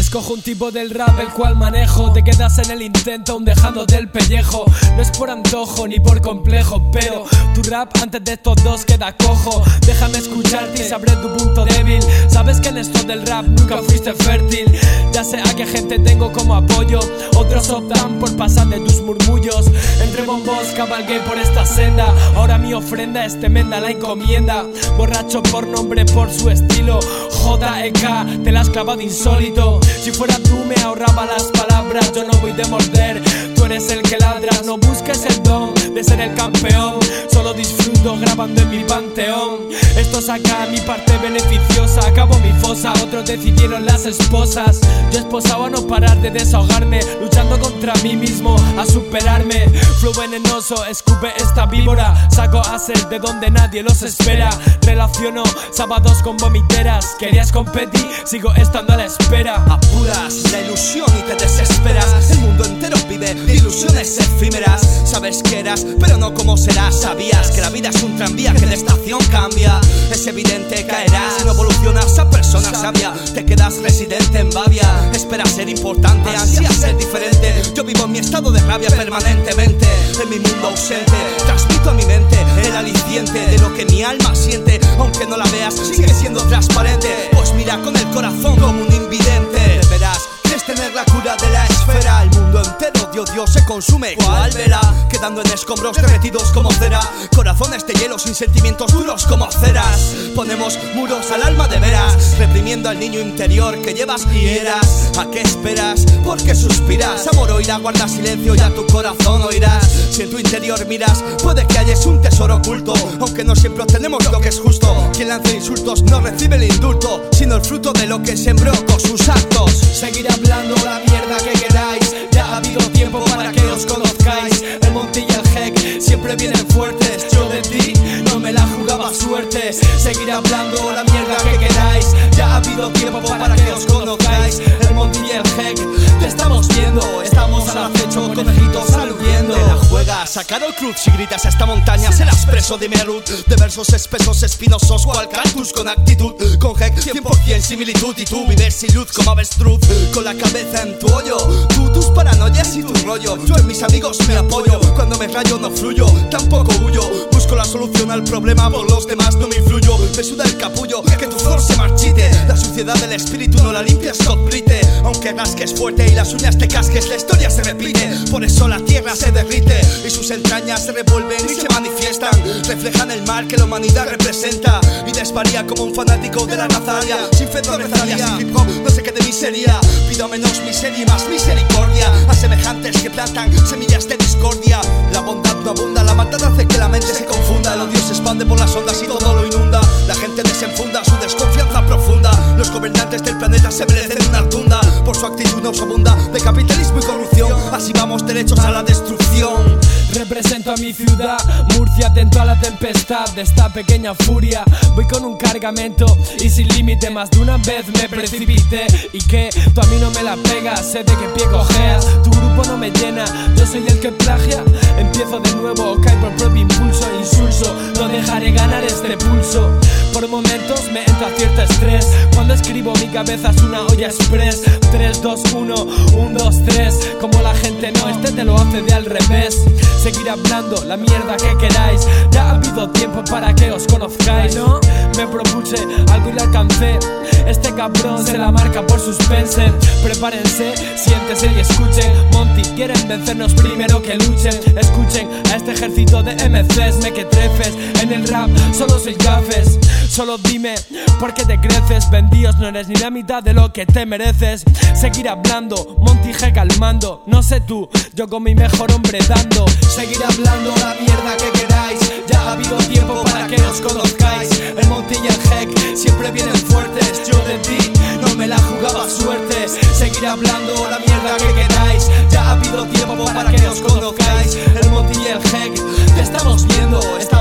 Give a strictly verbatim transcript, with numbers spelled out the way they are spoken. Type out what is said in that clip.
Escojo un tipo del rap el cual manejo. Te quedas en el intento aún dejándote el pellejo. No es por antojo ni por complejo, pero tu rap antes de estos dos queda cojo. Déjame escucharte y sabré tu punto débil. Sabes que en esto del rap nunca fuiste fértil. Ya sé a qué gente tengo como apoyo. Otros optan por pasar de tus murmullos. Entre bombos cabalgué por esta senda. Ahora mi ofrenda es tremenda la encomienda. Borracho por nombre, por su estilo. J E K, te la has clavado insólito. Si fuera tú me ahorraba las palabras. Yo no voy de morder, tú eres el que ladra. No busques el don de ser el campeón. Solo disfruto grabando en mi panteón. Esto saca mi parte beneficiosa. Acabo mi fosa, otros decidieron las esposas. Yo esposado a no parar de desahogarme, luchando contra mí mismo, a superarme. Flow venenoso, escupe esta víbora. Saco a ser de donde nadie los espera. Relaciono sábados con vomiteras. Querías competir, sigo estando a la espera. Apuras la ilusión y te desesperas. El mundo entero vive ilusiones efímeras. Sabes que eras, pero no cómo serás. Sabías que la vida es un tranvía que de estación cambia. Es evidente caerás si no evolucionas a persona sabia. Te quedas residente en Bavia. Esperas ser importante, ansías ser diferente. Yo vivo en mi estado de rabia permanentemente. En mi mundo ausente, transmito a mi mente el aliciente de lo que mi alma siente. Aunque no la veas, sigue siendo transparente. Pues mira con el corazón como un invidente. Verás, quieres tener la cura de la esfera. El mundo entero de odio se consume. ¿Cuál verá? Quedando en escombros derretidos como cera. Corazones de hielo sin sentimientos duros como ceras. Ponemos muros al alma de veras, reprimiendo al niño interior que llevas y eras. ¿A qué esperas? ¿Por qué suspiras? Amor oirá, guarda silencio y a tu corazón oirás. Si en tu interior miras, puede que halles un tesoro oculto. Aunque no siempre obtenemos lo que es justo. Quien lanza insultos no recibe el indulto, sino el fruto de lo que sembró con sus actos. Seguir hablando la mierda que queráis. Ya ha habido tiempo para que os conozcáis. El Monty y el Heck siempre vienen fuertes. Yo de ti no me la jugaba suerte. Seguir hablando la mierda que queráis. Ya ha habido tiempo para que os conozcáis. El Monty y el Heck, te estamos viendo. Estamos al acecho, conejitos aludiendo. Te la juegas, sacar el cruz. Si gritas a esta montaña serás preso. Dime Ruth, de versos espesos, espinosos, cual cactus con actitud. Con Heck, cien por cien similitud. Y tú vives sin luz como avestruz, con la cabeza en tu hoyo. Tú, tus paranoias y tu rollo. Yo en mis amigos me apoyo. Cuando me rayo no fluyo, tampoco huyo. Busco la solución al problema, por los demás no me influyo. Me suda el capullo, que tu flor se marchite. La suciedad del espíritu no la limpias con brite. Aunque rasques fuerte y las uñas te casques, la historia se repite. Por eso la tierra se derrite y sus entrañas se revuelven y se manifiestan. Reflejan el mal que la humanidad representa y desvaría como un fanático de la raza aria. Sin fe no rezaría, sin hip hop no sé qué de miseria. Pido menos miseria y más misericordia a semejantes que plantan semillas de discordia. La bondad no abunda, la maldad hace que la mente se confunda. El odio se expande por las ondas y todo lo inunda. La gente desenfunda su desconfianza profunda. Los gobernantes del planeta se merecen una tunda. Por su actitud nos abunda de capitalismo y corrupción. Así vamos derechos a la destrucción. Represento a mi ciudad, Murcia, atento a la tempestad de esta pequeña furia. Voy con un cargamento y sin límite. Más de una vez me precipité. Y que tú a mí no me la pegas, sé de qué pie cojeas. Tu grupo no me llena, yo soy el que plagia. Empiezo de nuevo, cae por propio impulso e insulso. No dejaré ganar este pulso. Por momentos me entra cierto estrés. Cuando escribo mi cabeza es una olla express. Tres, dos, uno, uno, dos, tres. Como la gente no, este te lo hace de al revés. Seguir hablando la mierda que queráis. Ya ha habido tiempo para que os conozcáis, ¿no? Me propuse algo y lo alcancé. Este cabrón se la marca por suspense. Prepárense, siéntese y escuchen. Monty, quieren vencernos primero que luchen. Escuchen a este ejército de M Cs mequetrefes. En el rap solo soy gafes. Solo dime por qué te creces. Vendíos, no eres ni la mitad de lo que te mereces. Seguir hablando, Monty Heck al mando. No sé tú, yo con mi mejor hombre dando. Seguir hablando la mierda que queráis. Ya ha habido tiempo para que os conozcáis. El Monty y el Heck siempre vienen fuertes. Yo de ti no me la jugaba suerte. Seguir hablando la mierda que queráis. Ya ha habido tiempo para que os conozcáis. El Monty y el Heck, te estamos viendo.